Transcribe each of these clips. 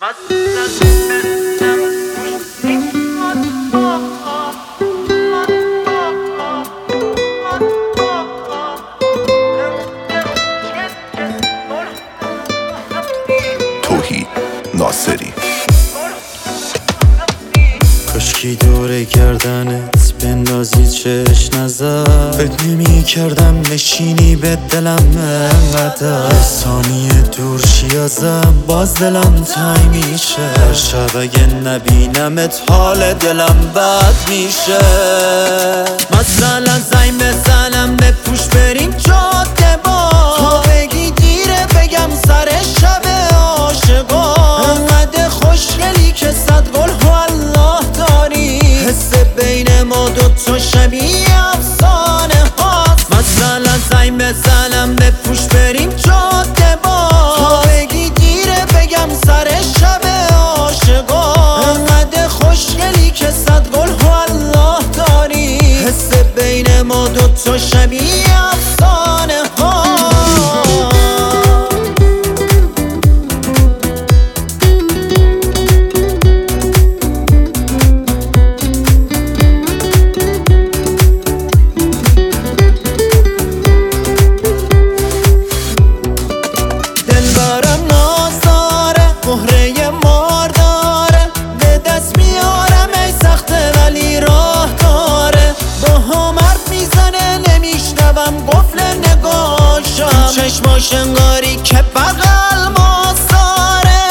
توحید ناصری کاشکی دوره گردنت بندازی چش نظر فکر نمی کردم نشینی به دلم انقدر ثانیه دور شی ازم باز دلم تنگ میشه هر شب اگه نبینمت حال دلم بد میشه مثلا زنگ بزنم بپوش بریم جاده با تو بگی دیره بگم سر شب عاشقا انقدر خوشگلی که صد گل والله داری حس بین ما دوتا شبیه افسانه هاست مثلا زنگ بزنم بپوش بریم جاده با تو بگی دیره بگم سر شب عاشقا انقدر خوشگلی که صد گل والله داری حس بین ما دوتا شبیه افسانه هاست چشماش انگاری که بغل ما ساره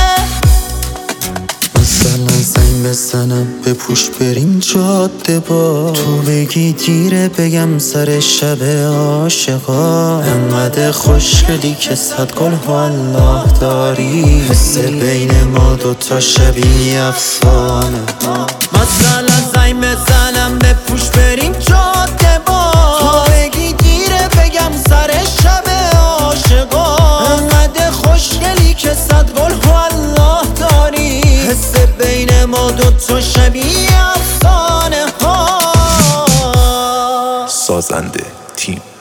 مثلا زنگ بزنم بپوش بریم جاده با تو بگی دیره بگم سر شب عاشقا انقدر خوشگلی که صد گل والله داری حس بین ما دوتا شبیه افسانه مثلا زنگ بزنم بپوش بریم جاده با تو بگی دیره بگم سر شب عاشقا انقدر خوشگلی که صد گل والله داری حس بین ما دوتا شبیه افسانه ها سازنده تیم